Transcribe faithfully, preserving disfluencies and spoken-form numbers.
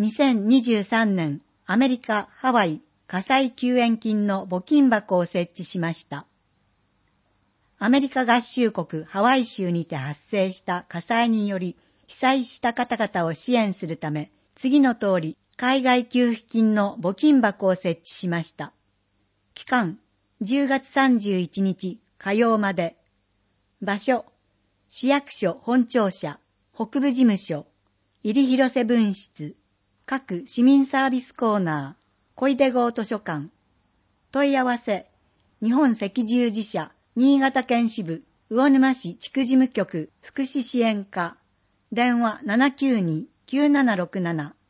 にせんにじゅうさんねんアメリカ・ハワイ火災救援金の募金箱を設置しました。アメリカ合衆国ハワイ州にて発生した火災により被災した方々を支援するため、次の通り海外給付金の募金箱を設置しました。期間じゅうがつさんじゅういちにち火曜まで。場所市役所本庁舎北部事務所入広瀬分室各市民サービスコーナー小出郷図書館。問い合わせ日本赤十字社新潟県支部魚沼市地区事務局福祉支援課。電話 ななきゅうに きゅうななろくなな